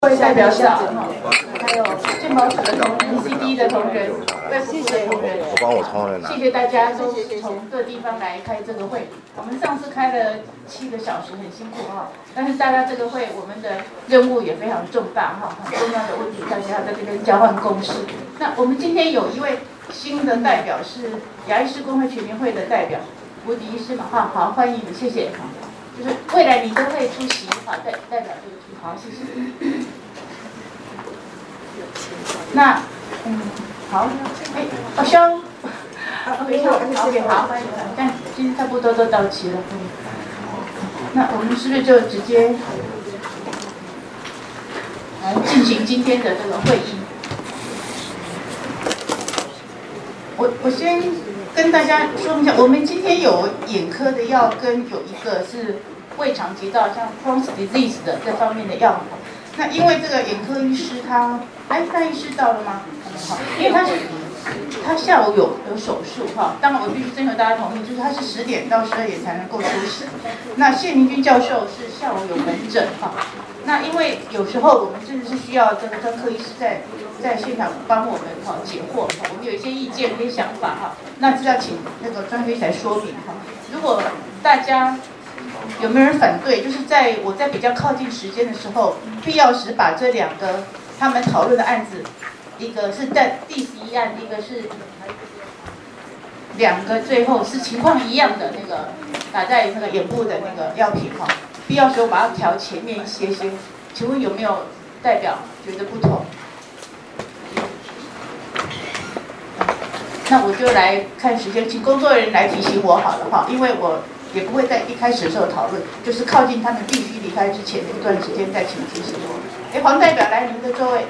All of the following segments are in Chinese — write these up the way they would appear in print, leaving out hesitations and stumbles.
各位代表长哈，还有健保署的同仁、CD 的同仁、卫福部的同仁，谢谢大家都从各地方来开这个会。我们上次开了7个小时，很辛苦哈。但是大家这个会，我们的任务也非常重大哈，很重要的问题，大家在这边交换公识。那我们今天有一位新的代表是牙医师公会全联会的代表吴迪医师嘛，好欢迎你，谢谢。就是未来你都会出席，好代表这个出，好谢谢。那好，好香，OK， 好，欢迎，但今天差不多都到齐了，那我们是不是就直接来进行今天的这个会议？我先跟大家说一下，我们今天有眼科的药，跟有一个是胃肠急躁，像 Crohn's disease 的这方面的药。那因为这个眼科医师他，那医师到了吗？好，因为他下午有手术哈，当然我必须征求大家同意，就是他是10点到12点才能够出席。那谢明君教授是下午有门诊哈，那因为有时候我们真的是需要这个专科医师在现场帮我们解惑，我们有一些意见、一些想法哈，那是要请那个专科医师来说明哈。如果大家有没有人反对？就是我在比较靠近时间的时候，必要时把这2个他们讨论的案子，一个是在第11案，一个是2个最后是情况一样的那个打在那个眼部的那个药品哈，必要时候把它调前面一些。请问有没有代表觉得不同？那我就来看时间，请工作人员来提醒我好了哈，因为我也不会在一开始的时候讨论，就是靠近他们必须离开之前的一段时间再请提醒我。黄代表来您的座位。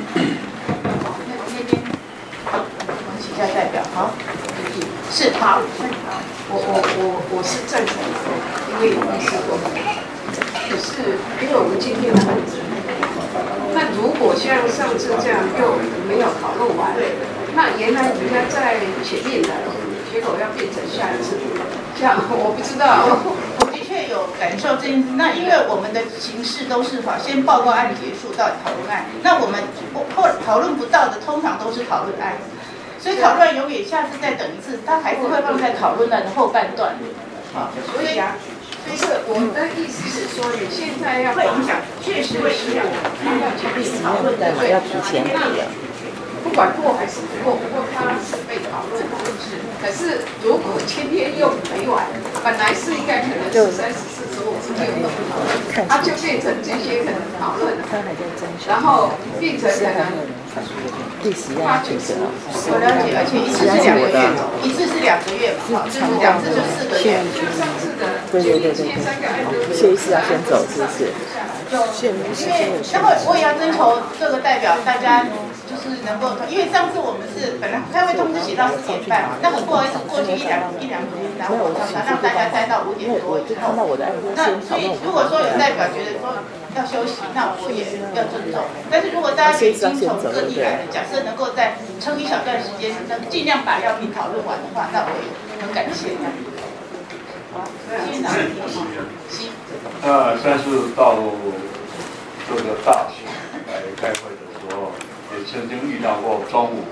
那边，黄启佳代表，好，是好。 我是赞成的，因为医师过来。可是因为我们今天的案子，那如果像上次这样又没有讨论完，那原来人家在前面的，结果要变成下一次。这样我不知道， 我的确有感受这件事。那因为我们的形式都是先报告案结束到讨论案，那我们后讨论不到的通常都是讨论案，所以讨论永远下次再等一次，它还是会放在讨论案的后半段。 所以不是我的意思是说，你现在要会影响，确实会影响，要前面讨论的， 要提前提的。 不管过还是不过，不过它是被讨论的。可是如果今天又没完，本来是应该可能13、14、15、16都不讨论，它就变成这些可能讨论，然后变成可能第10案就行了。 我了解，而且一次是2个月，一次是2个月嘛，就是2次就4个月。 就是上次的， 对， 3个案都谢医师要先走，是不是？ 因为待会我也要征求各个代表，大家就是能够，因为上次我们是本来开会通知写到4点半，那很不好意思，过去一两天，然后让大家待到5点多以后。那所以如果说有代表觉得说要休息，那我也要尊重。但是如果大家已经从各地来的，假设能够再撑一小段时间，能尽量把药品讨论完的话，那我也很感谢。好，谢长行。 上次到这个大学来开会的时候，也曾经遇到过中午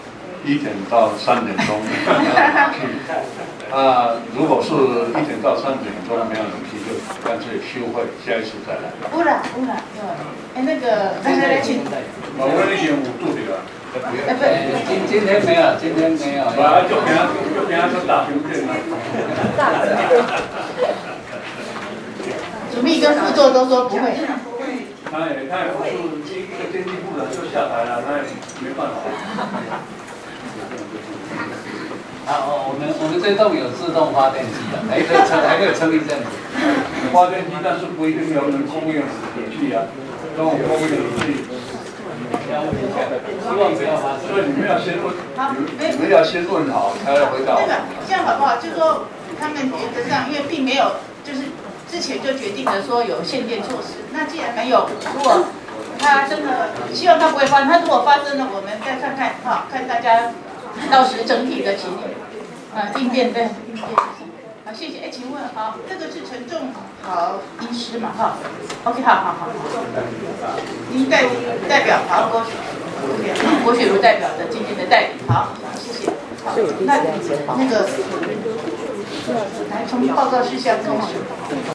1点到3点钟去。如果是1点到3点钟没有人去，就干脆休会，下一次再来。 污染，那个来请。 我已经5度的了。 今天没有，今天没有。 就给他说大修店了。 主秘跟副座都说不会。 他也不是一个经济部的就下台了，那也没办法。 好，我们这栋有自动发电机的，还可以撑一阵子。 发电机，但是不一定有人供应仪器啊，跟我供应仪器。 希望不要发生。 所以你们要先问，你们要先问好，才要回答。 那个这样好不好？就是说他们原则上，因为并没有，就是之前就决定了说有限电措施。那既然没有，如果他真的希望他不会发生，他如果发生了，我们再看看看大家到时整体的情形，应变对。 好，谢谢。哎，请问，好，这个是陈仲豪医师嘛？哈 ，OK， 好。您代表好郭雪茹代表的今天的代理，好，谢谢。好，那个来从报告事项开始。